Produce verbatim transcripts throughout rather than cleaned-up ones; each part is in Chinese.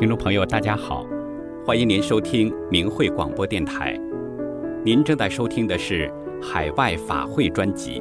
听众朋友，大家好，欢迎您收听明慧广播电台。您正在收听的是海外法会专辑。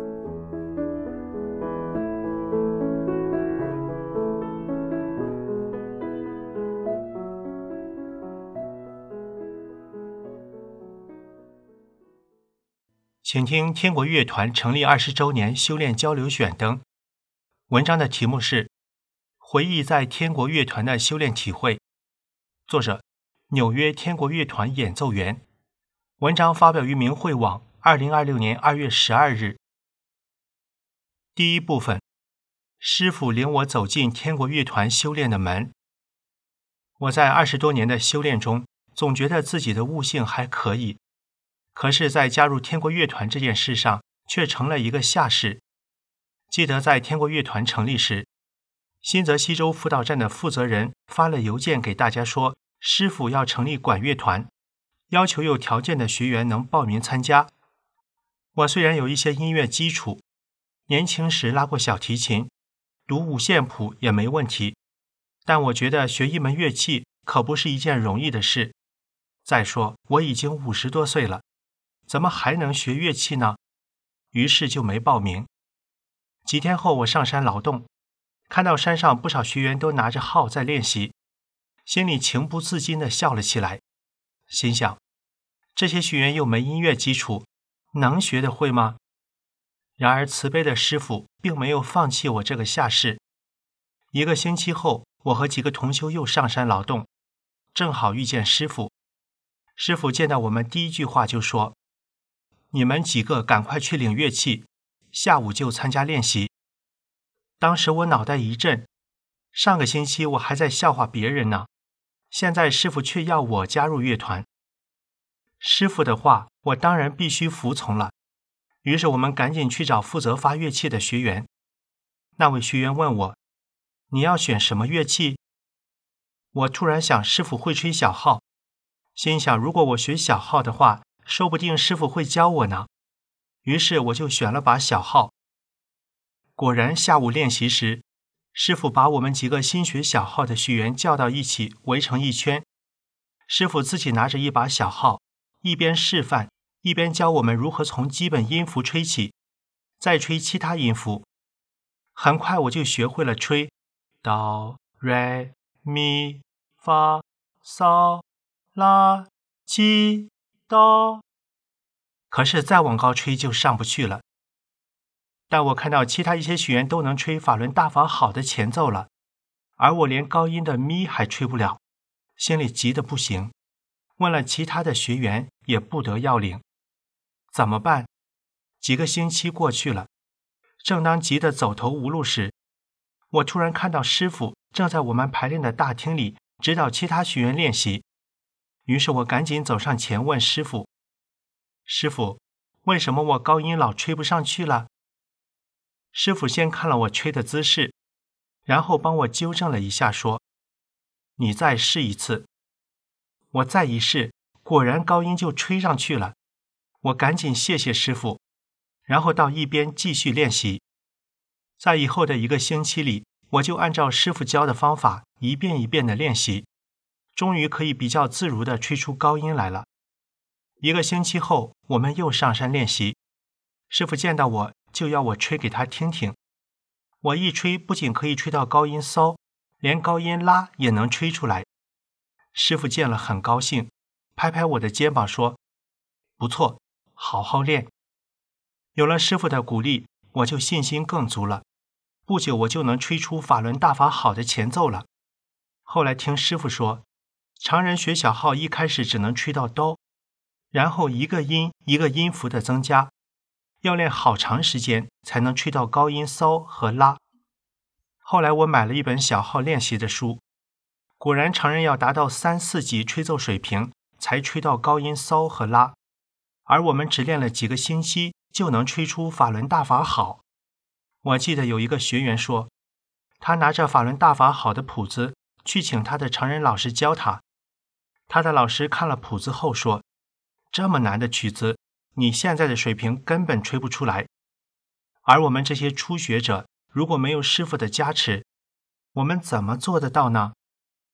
请听天国乐团成立二十周年修炼交流选灯。文章的题目是回忆在天国乐团的修炼体会，作者纽约天国乐团演奏员。文章发表于明慧网二零二六年二月十二日。第一部分，师父领我走进天国乐团修炼的门。我在二十多年的修炼中，总觉得自己的悟性还可以，可是在加入天国乐团这件事上却成了一个下士。记得在天国乐团成立时，新泽西州辅导站的负责人发了邮件给大家说，师父要成立管乐团，要求有条件的学员能报名参加。我虽然有一些音乐基础，年轻时拉过小提琴，读五线谱也没问题，但我觉得学一门乐器可不是一件容易的事。再说我已经五十多岁了，怎么还能学乐器呢？于是就没报名。几天后我上山劳动，看到山上不少学员都拿着号在练习，心里情不自禁地笑了起来，心想这些学员又没音乐基础，能学得会吗？然而慈悲的师父并没有放弃我这个下士。一个星期后，我和几个同修又上山劳动，正好遇见师父。师父见到我们第一句话就说，你们几个赶快去领乐器，下午就参加练习。当时我脑袋一震，上个星期我还在笑话别人呢，现在师父却要我加入乐团。师父的话我当然必须服从了，于是我们赶紧去找负责发乐器的学员。那位学员问我，你要选什么乐器？我突然想师父会吹小号，心想如果我学小号的话，说不定师父会教我呢。于是我就选了把小号。果然下午练习时，师父把我们几个新学小号的学员叫到一起，围成一圈。师父自己拿着一把小号，一边示范，一边教我们如何从基本音符吹起，再吹其他音符。很快我就学会了吹哆、来、咪、发、嗦、拉、西、哆。可是再往高吹就上不去了。但我看到其他一些学员都能吹法轮大法好的前奏了，而我连高音的咪还吹不了，心里急得不行。问了其他的学员也不得要领，怎么办？几个星期过去了，正当急得走投无路时，我突然看到师父正在我们排练的大厅里指导其他学员练习。于是我赶紧走上前问师父，师父，为什么我高音老吹不上去了？师父先看了我吹的姿势，然后帮我纠正了一下，说，你再试一次。我再一试，果然高音就吹上去了。我赶紧谢谢师父，然后到一边继续练习。在以后的一个星期里，我就按照师父教的方法一遍一遍的练习，终于可以比较自如地吹出高音来了。一个星期后，我们又上山练习，师父见到我就要我吹给他听听。我一吹不仅可以吹到高音骚，连高音拉也能吹出来。师父见了很高兴，拍拍我的肩膀说，不错，好好练。有了师父的鼓励，我就信心更足了，不久我就能吹出法轮大法好的前奏了。后来听师父说，常人学小号一开始只能吹到哆，然后一个音一个音符的增加，要练好长时间才能吹到高音骚和拉。后来我买了一本小号练习的书，果然常人要达到三四级吹奏水平才吹到高音骚和拉，而我们只练了几个星期就能吹出法轮大法好。我记得有一个学员说，他拿着法轮大法好的谱子去请他的常人老师教他，他的老师看了谱子后说，这么难的曲子，你现在的水平根本吹不出来。而我们这些初学者，如果没有师父的加持，我们怎么做得到呢？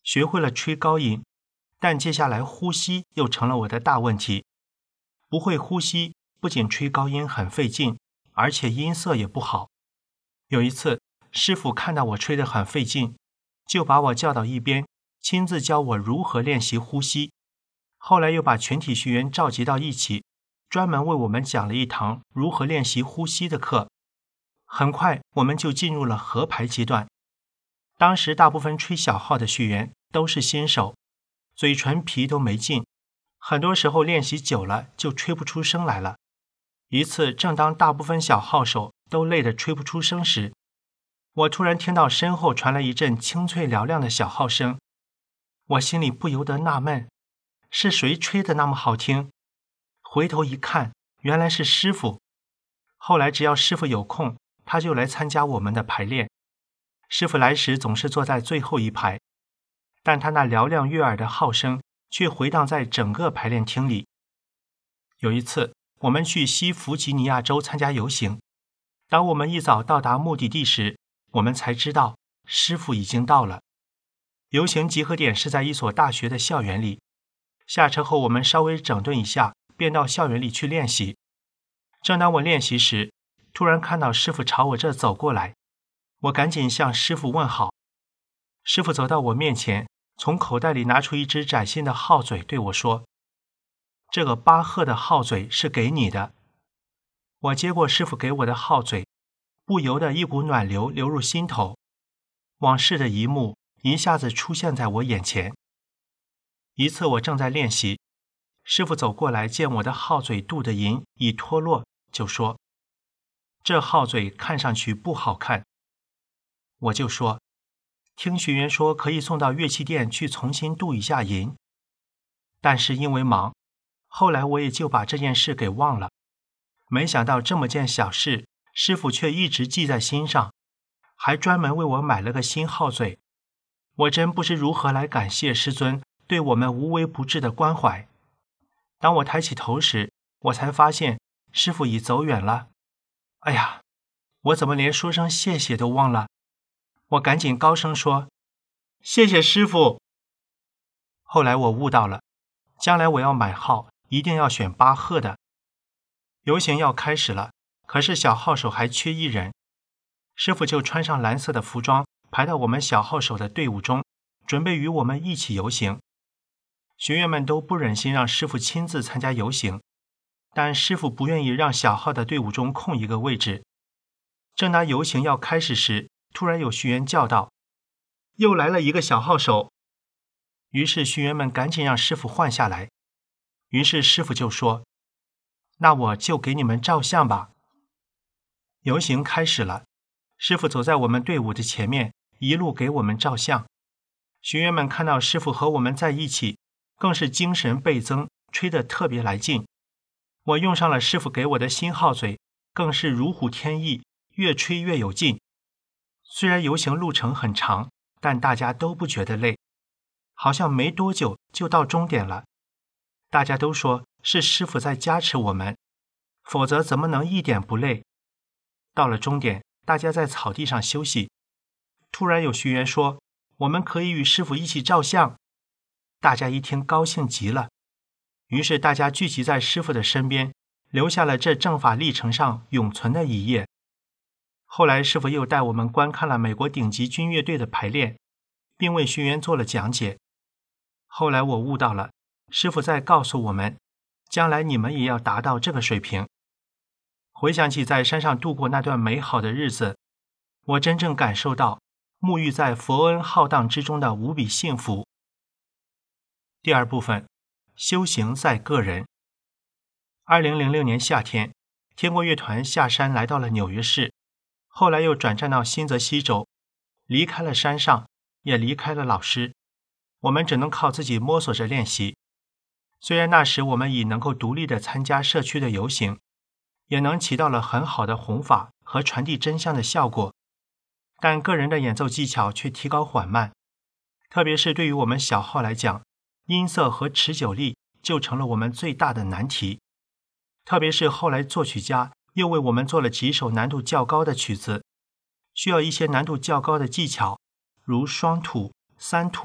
学会了吹高音，但接下来呼吸又成了我的大问题。不会呼吸，不仅吹高音很费劲，而且音色也不好。有一次，师傅看到我吹得很费劲，就把我叫到一边，亲自教我如何练习呼吸。后来又把全体学员召集到一起，专门为我们讲了一堂如何练习呼吸的课。很快我们就进入了合排阶段。当时大部分吹小号的学员都是新手，嘴唇皮都没进，很多时候练习久了就吹不出声来了。一次正当大部分小号手都累得吹不出声时，我突然听到身后传来一阵清脆嘹亮的小号声，我心里不由得纳闷，是谁吹得那么好听？回头一看，原来是师傅。后来只要师傅有空，他就来参加我们的排练。师傅来时总是坐在最后一排，但他那嘹亮悦耳的号声却回荡在整个排练厅里。有一次，我们去西弗吉尼亚州参加游行，当我们一早到达目的地时，我们才知道师傅已经到了。游行集合点是在一所大学的校园里。下车后，我们稍微整顿一下，便到校园里去练习。正当我练习时，突然看到师傅朝我这走过来，我赶紧向师傅问好。师傅走到我面前，从口袋里拿出一只崭新的号嘴对我说，这个巴赫的号嘴是给你的。我接过师傅给我的号嘴，不由得一股暖流流入心头，往事的一幕一下子出现在我眼前。一次我正在练习，师傅走过来，见我的号嘴镀的银已脱落，就说，这号嘴看上去不好看。我就说，听学员说可以送到乐器店去重新镀一下银。但是因为忙，后来我也就把这件事给忘了。没想到这么件小事，师傅却一直记在心上，还专门为我买了个新号嘴。我真不知如何来感谢师尊对我们无微不至的关怀。当我抬起头时，我才发现师傅已走远了。哎呀，我怎么连说声谢谢都忘了？我赶紧高声说，谢谢师傅。后来我悟到了，将来我要买号一定要选巴赫的。游行要开始了，可是小号手还缺一人，师傅就穿上蓝色的服装，排到我们小号手的队伍中，准备与我们一起游行。学员们都不忍心让师傅亲自参加游行，但师傅不愿意让小号的队伍中空一个位置。正当游行要开始时，突然有学员叫道，又来了一个小号手。于是学员们赶紧让师傅换下来。于是师傅就说，那我就给你们照相吧。游行开始了，师傅走在我们队伍的前面，一路给我们照相。学员们看到师傅和我们在一起，更是精神倍增，吹得特别来劲。我用上了师傅给我的新号嘴，更是如虎添翼，越吹越有劲。虽然游行路程很长，但大家都不觉得累，好像没多久就到终点了。大家都说是师傅在加持我们，否则怎么能一点不累？到了终点，大家在草地上休息。突然有学员说，我们可以与师傅一起照相。大家一听高兴极了，于是大家聚集在师傅的身边，留下了这正法历程上永存的一页。后来师傅又带我们观看了美国顶级军乐队的排练，并为学员做了讲解。后来我悟到了，师傅在告诉我们，将来你们也要达到这个水平。回想起在山上度过那段美好的日子，我真正感受到沐浴在佛恩浩荡之中的无比幸福。第二部分，修行在个人。二零零六年夏天，天国乐团下山来到了纽约市，后来又转战到新泽西州，离开了山上，也离开了老师，我们只能靠自己摸索着练习。虽然那时我们已能够独立地参加社区的游行，也能起到了很好的弘法和传递真相的效果，但个人的演奏技巧却提高缓慢，特别是对于我们小号来讲，音色和持久力就成了我们最大的难题。特别是后来作曲家又为我们做了几首难度较高的曲子，需要一些难度较高的技巧，如双吐、三吐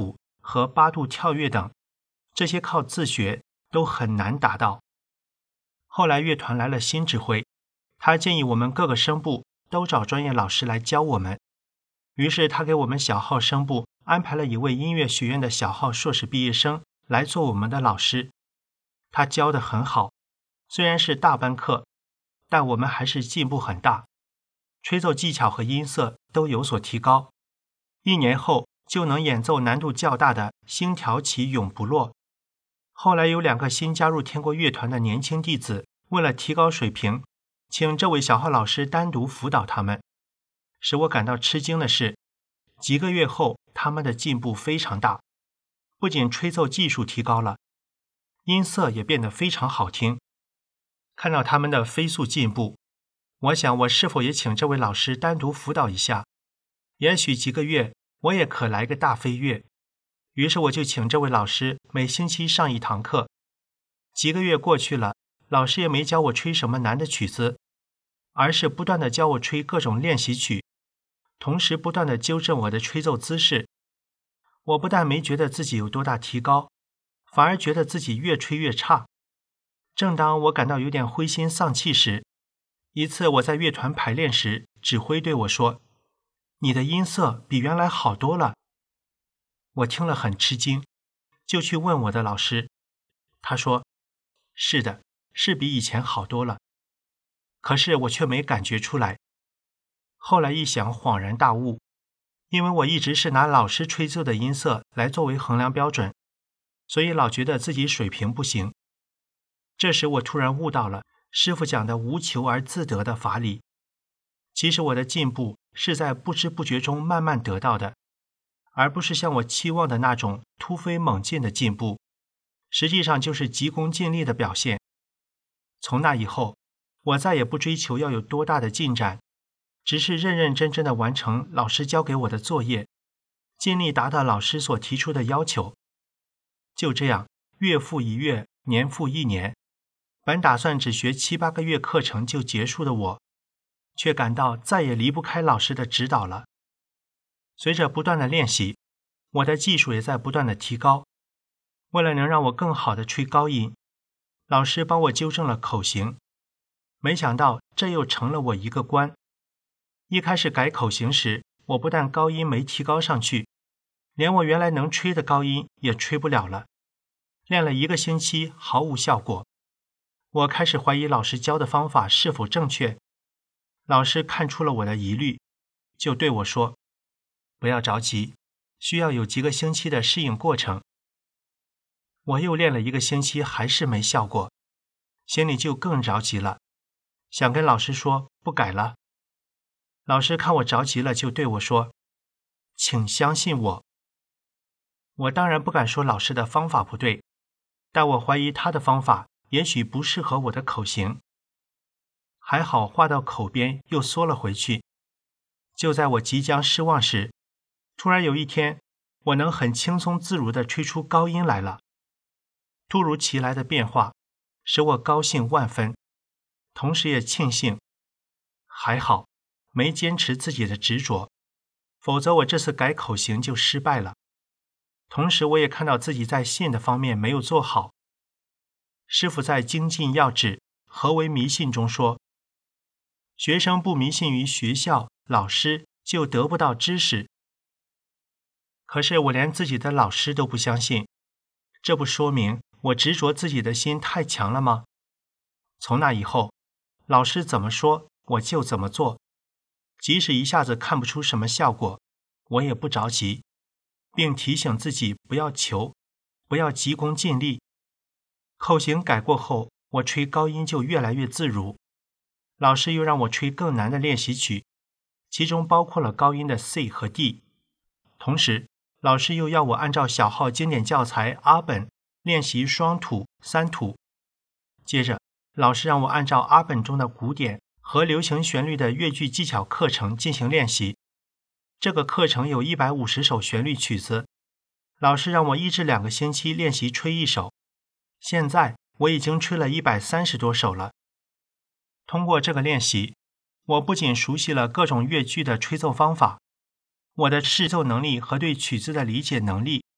和八度跳跃等，这些靠自学都很难达到。后来乐团来了新指挥，他建议我们各个声部都找专业老师来教我们。于是他给我们小号声部安排了一位音乐学院的小号硕士毕业生来做我们的老师。他教得很好，虽然是大班课，但我们还是进步很大，吹奏技巧和音色都有所提高。一年后就能演奏难度较大的星条旗永不落。后来有两个新加入天国乐团的年轻弟子，为了提高水平，请这位小号老师单独辅导他们。使我感到吃惊的是，几个月后他们的进步非常大，不仅吹奏技术提高了，音色也变得非常好听。看到他们的飞速进步，我想我是否也请这位老师单独辅导一下，也许几个月我也可来个大飞跃。于是我就请这位老师每星期上一堂课。几个月过去了，老师也没教我吹什么难的曲子，而是不断地教我吹各种练习曲，同时不断地纠正我的吹奏姿势。我不但没觉得自己有多大提高，反而觉得自己越吹越差。正当我感到有点灰心丧气时，一次我在乐团排练时，指挥对我说：“你的音色比原来好多了。”我听了很吃惊，就去问我的老师。他说：“是的，是比以前好多了。”可是我却没感觉出来。后来一想，恍然大悟，因为我一直是拿老师吹奏的音色来作为衡量标准，所以老觉得自己水平不行。这时我突然悟到了师父讲的无求而自得的法理。其实我的进步是在不知不觉中慢慢得到的，而不是像我期望的那种突飞猛进的进步，实际上就是急功近利的表现。从那以后，我再也不追求要有多大的进展，只是认认真真地完成老师交给我的作业，尽力达到老师所提出的要求。就这样，月复一月，年复一年，本打算只学七八个月课程就结束的我，却感到再也离不开老师的指导了。随着不断的练习，我的技术也在不断的提高。为了能让我更好的吹高音，老师帮我纠正了口型。没想到这又成了我一个关。一开始改口型时，我不但高音没提高上去，连我原来能吹的高音也吹不了了。练了一个星期毫无效果，我开始怀疑老师教的方法是否正确。老师看出了我的疑虑，就对我说：“不要着急，需要有几个星期的适应过程。”我又练了一个星期还是没效果，心里就更着急了，想跟老师说不改了。老师看我着急了，就对我说：“请相信我。”我当然不敢说老师的方法不对，但我怀疑他的方法也许不适合我的口型。还好话到口边又缩了回去。就在我即将失望时，突然有一天，我能很轻松自如地吹出高音来了。突如其来的变化使我高兴万分，同时也庆幸，还好没坚持自己的执着，否则我这次改口型就失败了。同时我也看到自己在信的方面没有做好。师父在精进要旨何为迷信中说，学生不迷信于学校老师，就得不到知识。可是我连自己的老师都不相信，这不说明我执着自己的心太强了吗？从那以后，老师怎么说我就怎么做，即使一下子看不出什么效果，我也不着急，并提醒自己不要求，不要急功近利。口型改过后，我吹高音就越来越自如。老师又让我吹更难的练习曲，其中包括了高音的 C 和 D。 同时老师又要我按照小号经典教材阿本练习双吐、三吐。接着老师让我按照阿本中的古典和流行旋律的乐句技巧课程进行练习。这个课程有一百五十首旋律曲子，老师让我一至两个星期练习吹一首。现在我已经吹了一百三十多首了。通过这个练习，我不仅熟悉了各种乐句的吹奏方法，我的视奏能力和对曲子的理解能力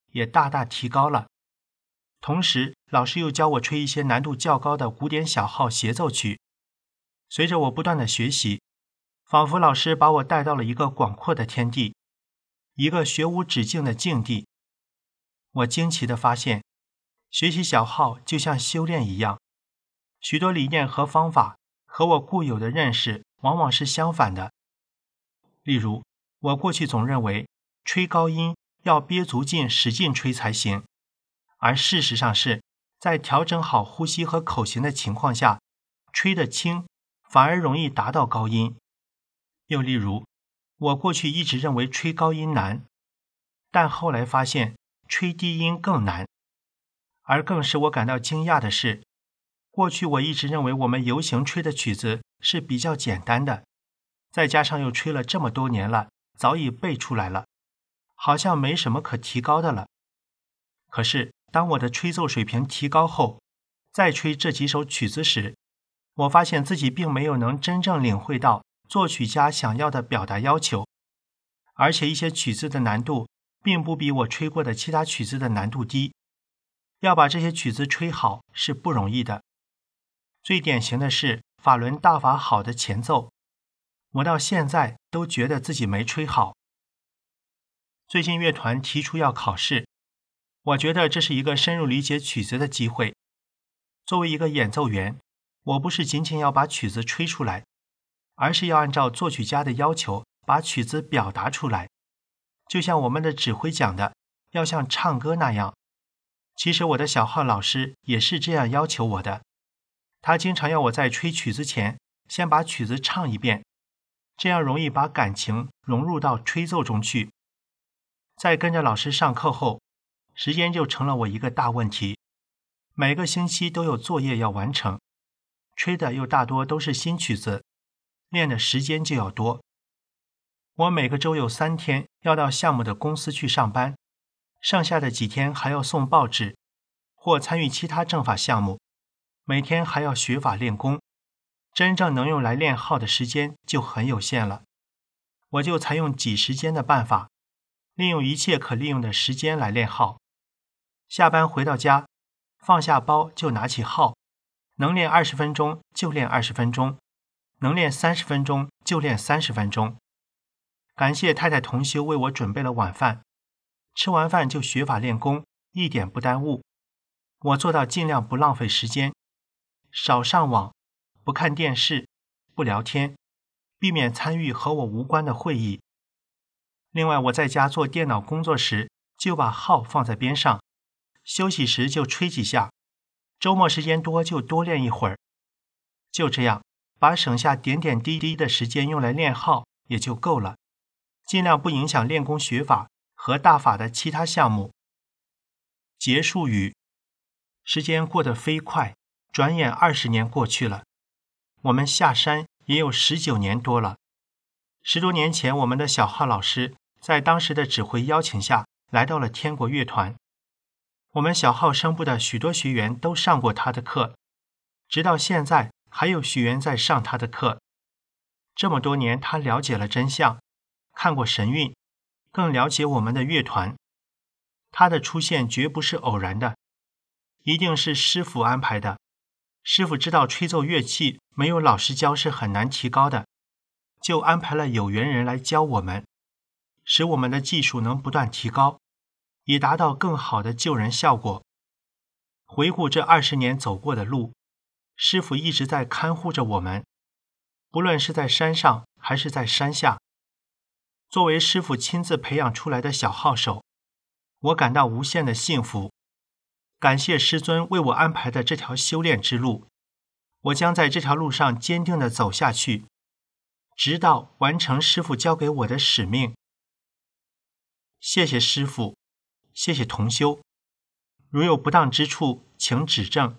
也大大提高了。同时，老师又教我吹一些难度较高的古典小号协奏曲。随着我不断的学习，仿佛老师把我带到了一个广阔的天地，一个学无止境的境地。我惊奇地发现，学习小号就像修炼一样，许多理念和方法和我固有的认识往往是相反的。例如，我过去总认为吹高音要憋足劲使劲吹才行，而事实上是在调整好呼吸和口型的情况下，吹得轻反而容易达到高音。又例如，我过去一直认为吹高音难，但后来发现吹低音更难。而更使我感到惊讶的是，过去我一直认为我们游行吹的曲子是比较简单的，再加上又吹了这么多年了，早已背出来了，好像没什么可提高的了。可是当我的吹奏水平提高后，再吹这几首曲子时，我发现自己并没有能真正领会到作曲家想要的表达要求，而且一些曲子的难度并不比我吹过的其他曲子的难度低。要把这些曲子吹好是不容易的。最典型的是法轮大法好的前奏，我到现在都觉得自己没吹好。最近乐团提出要考试，我觉得这是一个深入理解曲子的机会。作为一个演奏员，我不是仅仅要把曲子吹出来，而是要按照作曲家的要求把曲子表达出来。就像我们的指挥讲的，要像唱歌那样。其实我的小号老师也是这样要求我的，他经常要我在吹曲子前先把曲子唱一遍，这样容易把感情融入到吹奏中去。在跟着老师上课后，时间就成了我一个大问题，每个星期都有作业要完成，吹的又大多都是新曲子，练的时间就要多。我每个周有三天要到项目的公司去上班，剩下的几天还要送报纸或参与其他政法项目，每天还要学法练功，真正能用来练号的时间就很有限了。我就采用挤时间的办法，利用一切可利用的时间来练号。下班回到家，放下包就拿起号，能练二十分钟就练二十分钟，能练三十分钟就练三十分钟。感谢太太同修为我准备了晚饭，吃完饭就学法练功，一点不耽误。我做到尽量不浪费时间，少上网，不看电视，不聊天，避免参与和我无关的会议。另外，我在家做电脑工作时，就把号放在边上，休息时就吹几下，周末时间多就多练一会儿。就这样，把省下点点滴滴的时间用来练号也就够了，尽量不影响练功学法和大法的其他项目。结束语：时间过得飞快，转眼二十年过去了。我们下山也有十九年多了。十多年前，我们的小号老师在当时的指挥邀请下来到了天国乐团。我们小号声部的许多学员都上过他的课，直到现在还有学员在上他的课。这么多年，他了解了真相，看过神韵，更了解我们的乐团。他的出现绝不是偶然的，一定是师父安排的。师父知道吹奏乐器没有老师教是很难提高的，就安排了有缘人来教我们，使我们的技术能不断提高，以达到更好的救人效果。回顾这二十年走过的路，师父一直在看护着我们，不论是在山上还是在山下。作为师父亲自培养出来的小号手，我感到无限的幸福。感谢师尊为我安排的这条修炼之路，我将在这条路上坚定地走下去，直到完成师父交给我的使命。谢谢师父，谢谢同修，如有不当之处，请指正。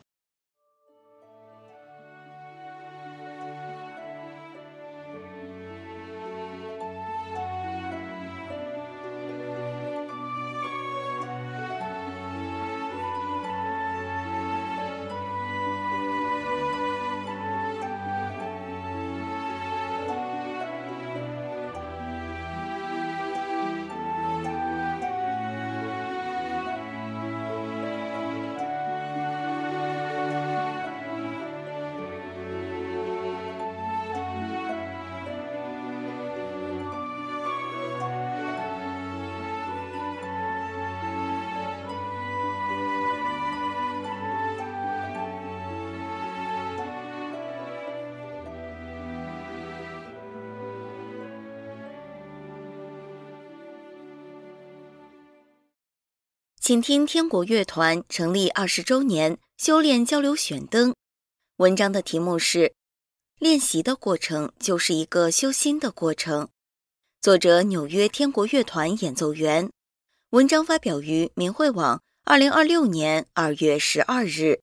请听天国乐团成立二十周年修炼交流选灯。文章的题目是练习的过程就是一个修心的过程。作者纽约天国乐团演奏员。文章发表于明慧网二零二六年二月十二日。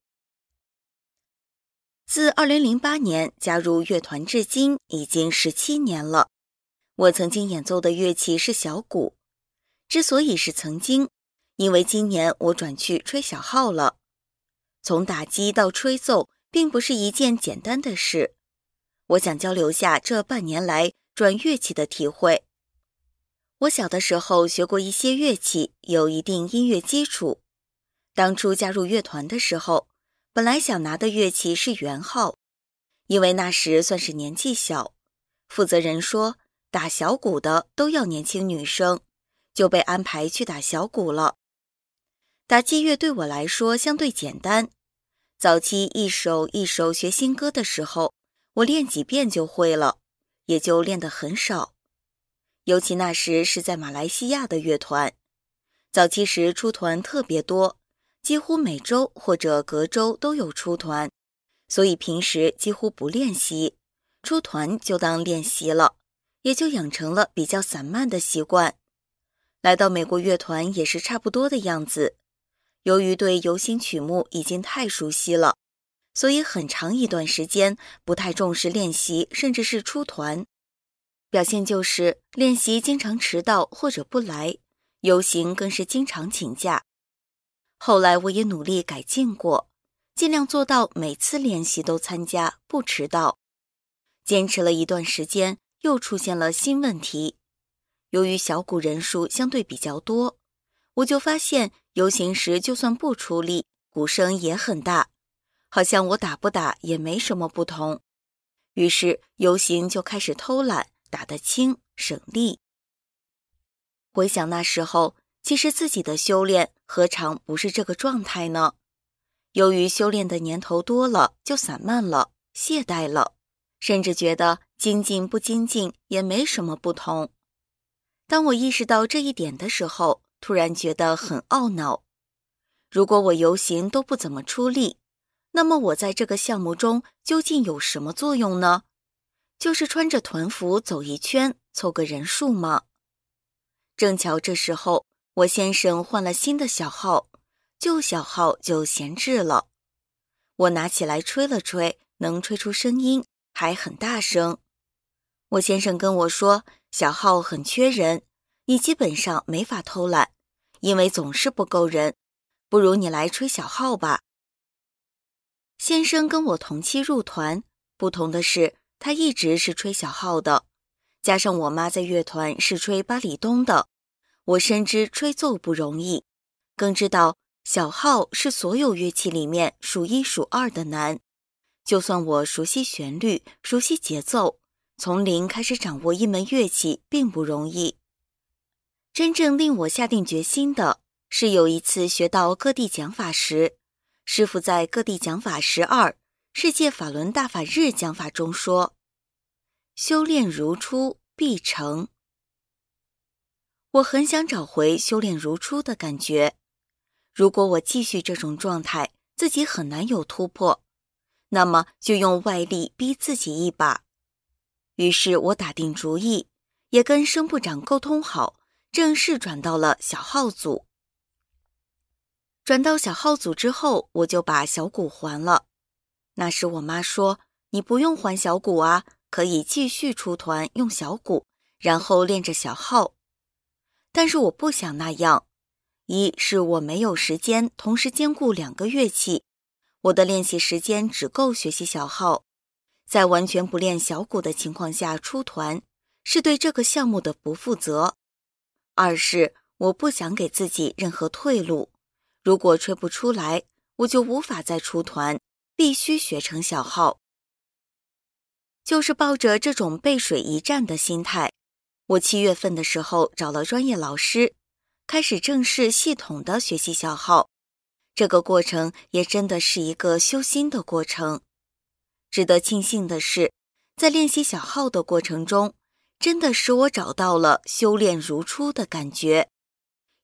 自二零零八年加入乐团至今已经十七年了。我曾经演奏的乐器是小鼓。之所以是曾经，因为今年我转去吹小号了。从打击到吹奏并不是一件简单的事。我想交流下这半年来转乐器的体会。我小的时候学过一些乐器，有一定音乐基础。当初加入乐团的时候，本来想拿的乐器是圆号，因为那时算是年纪小。负责人说，打小鼓的都要年轻女生，就被安排去打小鼓了。打击乐对我来说相对简单。早期一首一首学新歌的时候，我练几遍就会了，也就练得很少。尤其那时是在马来西亚的乐团，早期时出团特别多，几乎每周或者隔周都有出团，所以平时几乎不练习，出团就当练习了，也就养成了比较散漫的习惯。来到美国乐团也是差不多的样子。由于对游行曲目已经太熟悉了，所以很长一段时间不太重视练习，甚至是出团。表现就是练习经常迟到或者不来，游行更是经常请假。后来我也努力改进过，尽量做到每次练习都参加，不迟到。坚持了一段时间，又出现了新问题。由于小鼓人数相对比较多，我就发现游行时就算不出力，鼓声也很大，好像我打不打也没什么不同。于是游行就开始偷懒，打得轻，省力。回想那时候，其实自己的修炼何尝不是这个状态呢？由于修炼的年头多了，就散漫了，懈怠了，甚至觉得精进不精进也没什么不同。当我意识到这一点的时候，突然觉得很懊恼。如果我游行都不怎么出力，那么我在这个项目中究竟有什么作用呢？就是穿着团服走一圈，凑个人数吗？正巧这时候，我先生换了新的小号，旧小号就闲置了。我拿起来吹了吹，能吹出声音，还很大声。我先生跟我说，小号很缺人，你基本上没法偷懒，因为总是不够人，不如你来吹小号吧。先生跟我同期入团，不同的是他一直是吹小号的，加上我妈在乐团是吹巴里东的，我深知吹奏不容易，更知道小号是所有乐器里面数一数二的难。就算我熟悉旋律，熟悉节奏，从零开始掌握一门乐器并不容易。真正令我下定决心的是有一次学到各地讲法时，师父在各地讲法十二世界法轮大法日讲法中说，修炼如初必成。我很想找回修炼如初的感觉。如果我继续这种状态，自己很难有突破，那么就用外力逼自己一把。于是我打定主意，也跟声部长沟通好，正式转到了小号组。转到小号组之后，我就把小鼓还了。那时我妈说，你不用还小鼓啊，可以继续出团用小鼓，然后练着小号。但是我不想那样，一是我没有时间同时兼顾两个乐器，我的练习时间只够学习小号，在完全不练小鼓的情况下出团，是对这个项目的不负责。二是我不想给自己任何退路，如果吹不出来，我就无法再出团，必须学成小号。就是抱着这种背水一战的心态，我七月份的时候找了专业老师，开始正式系统的学习小号。这个过程也真的是一个修心的过程。值得庆幸的是，在练习小号的过程中，真的使我找到了修炼如初的感觉，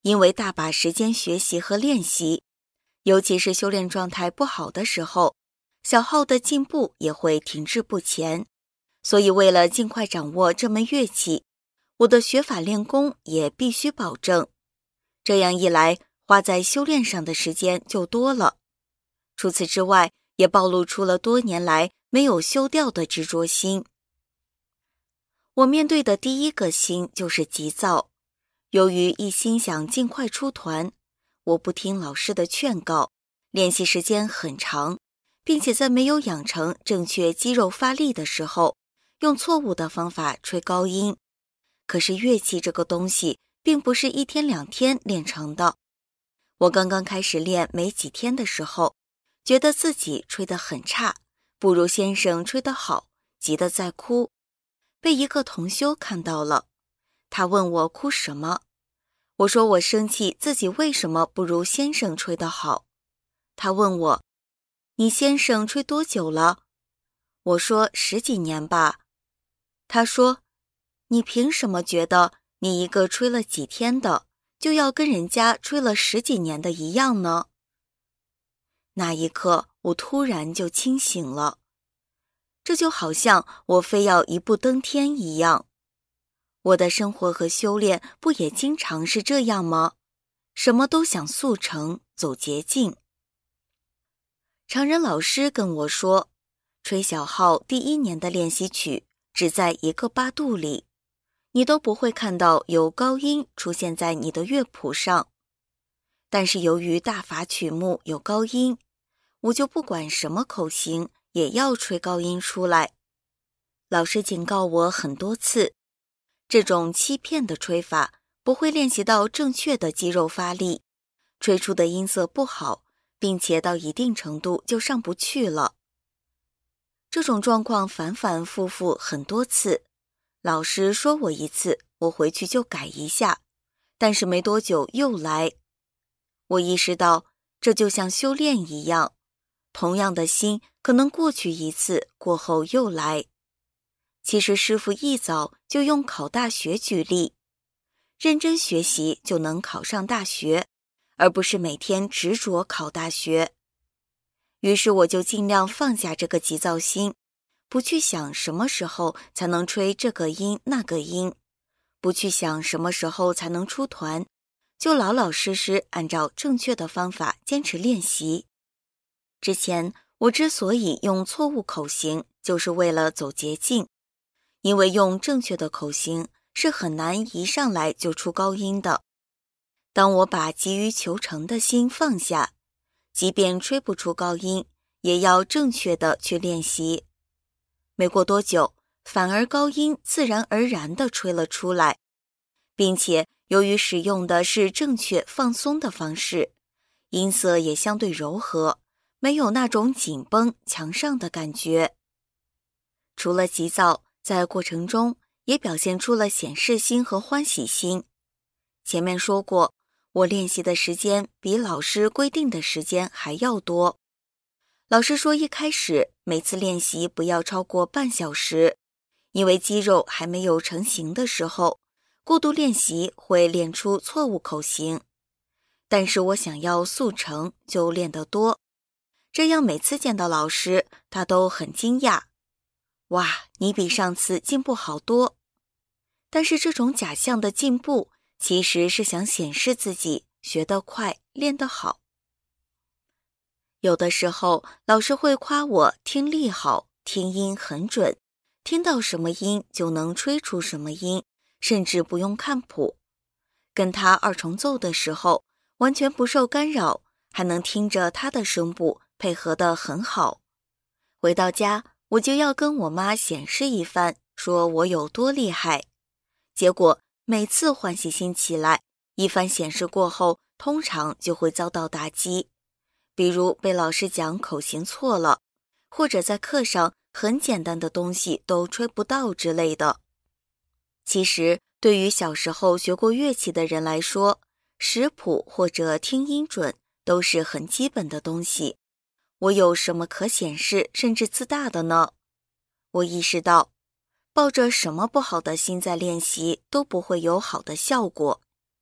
因为大把时间学习和练习，尤其是修炼状态不好的时候，小号的进步也会停滞不前。所以为了尽快掌握这门乐器，我的学法练功也必须保证。这样一来，花在修炼上的时间就多了。除此之外，也暴露出了多年来没有休掉的执着心。我面对的第一个心就是急躁。由于一心想尽快出团，我不听老师的劝告，练习时间很长，并且在没有养成正确肌肉发力的时候，用错误的方法吹高音。可是乐器这个东西并不是一天两天练成的。我刚刚开始练没几天的时候，觉得自己吹得很差，不如先生吹得好，急得在哭。被一个同修看到了，他问我哭什么，我说我生气自己为什么不如先生吹得好。他问我，你先生吹多久了？我说十几年吧。他说，你凭什么觉得你一个吹了几天的，就要跟人家吹了十几年的一样呢？那一刻，我突然就清醒了。这就好像我非要一步登天一样。我的生活和修炼不也经常是这样吗？什么都想速成，走捷径。常人老师跟我说，吹小号第一年的练习曲只在一个八度里，你都不会看到有高音出现在你的乐谱上。但是由于大法曲目有高音，我就不管什么口型也要吹高音出来。老师警告我很多次，这种欺骗的吹法不会练习到正确的肌肉发力，吹出的音色不好，并且到一定程度就上不去了。这种状况反反复复很多次，老师说我一次，我回去就改一下，但是没多久又来。我意识到，这就像修炼一样，同样的心可能过去一次，过后又来。其实师父一早就用考大学举例，认真学习就能考上大学，而不是每天执着考大学。于是我就尽量放下这个急躁心，不去想什么时候才能吹这个音那个音，不去想什么时候才能出团，就老老实实按照正确的方法坚持练习。之前我之所以用错误口型，就是为了走捷径，因为用正确的口型是很难一上来就出高音的。当我把急于求成的心放下，即便吹不出高音，也要正确的去练习。没过多久，反而高音自然而然地吹了出来，并且由于使用的是正确放松的方式，音色也相对柔和，没有那种紧绷强上的感觉。除了急躁，在过程中也表现出了显示心和欢喜心。前面说过，我练习的时间比老师规定的时间还要多。老师说一开始每次练习不要超过半小时，因为肌肉还没有成型的时候，过度练习会练出错误口型。但是我想要速成，就练得多，这样每次见到老师，他都很惊讶，哇，你比上次进步好多。但是这种假象的进步，其实是想显示自己学得快，练得好。有的时候，老师会夸我听力好，听音很准，听到什么音就能吹出什么音，甚至不用看谱。跟他二重奏的时候，完全不受干扰，还能听着他的声部配合得很好。回到家，我就要跟我妈显示一番，说我有多厉害。结果每次欢喜心起来，一番显示过后，通常就会遭到打击。比如被老师讲口型错了，或者在课上很简单的东西都吹不到之类的。其实对于小时候学过乐器的人来说，识谱或者听音准都是很基本的东西。我有什么可显示甚至自大的呢？我意识到，抱着什么不好的心在练习都不会有好的效果。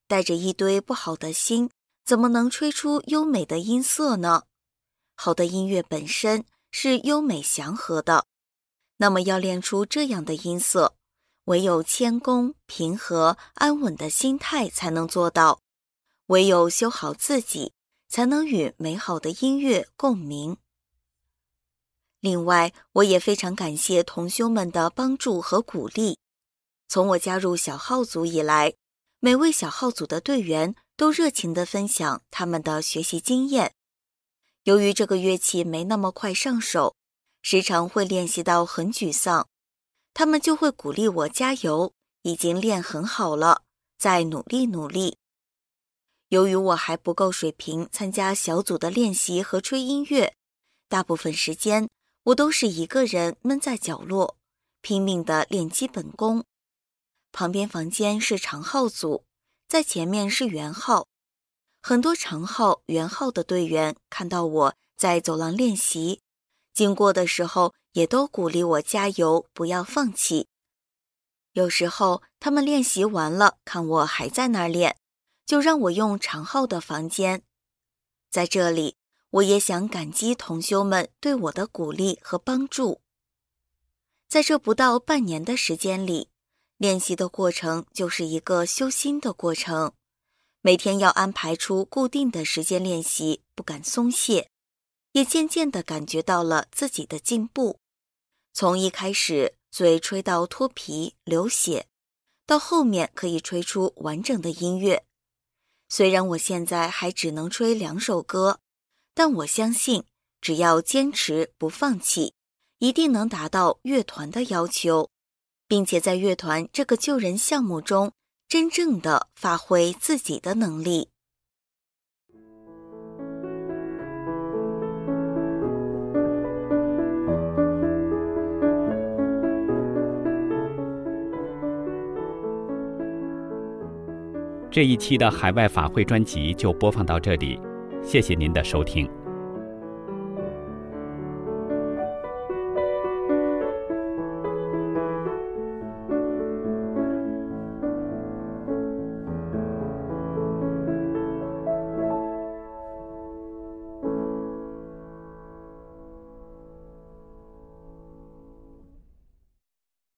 带着一堆不好的心，怎么能吹出优美的音色呢？好的音乐本身是优美祥和的，那么要练出这样的音色，唯有谦恭、平和、安稳的心态才能做到，唯有修好自己，才能与美好的音乐共鸣。另外，我也非常感谢同修们的帮助和鼓励。从我加入小号组以来，每位小号组的队员都热情地分享他们的学习经验。由于这个乐器没那么快上手，时常会练习到很沮丧，他们就会鼓励我加油，已经练很好了，再努力努力。由于我还不够水平参加小组的练习和吹音乐，大部分时间我都是一个人闷在角落，拼命地练基本功。旁边房间是长号组，在前面是圆号。很多长号、圆号的队员看到我在走廊练习，经过的时候也都鼓励我加油，不要放弃。有时候他们练习完了，看我还在那儿练，就让我用长号的房间。在这里，我也想感激同修们对我的鼓励和帮助。在这不到半年的时间里，练习的过程就是一个修心的过程，每天要安排出固定的时间练习，不敢松懈，也渐渐地感觉到了自己的进步。从一开始嘴吹到脱皮流血，到后面可以吹出完整的音乐。虽然我现在还只能吹两首歌，但我相信只要坚持不放弃，一定能达到乐团的要求，并且在乐团这个救人项目中真正的发挥自己的能力。 这一期的海外法会专辑就播放到这里，谢谢您的收听。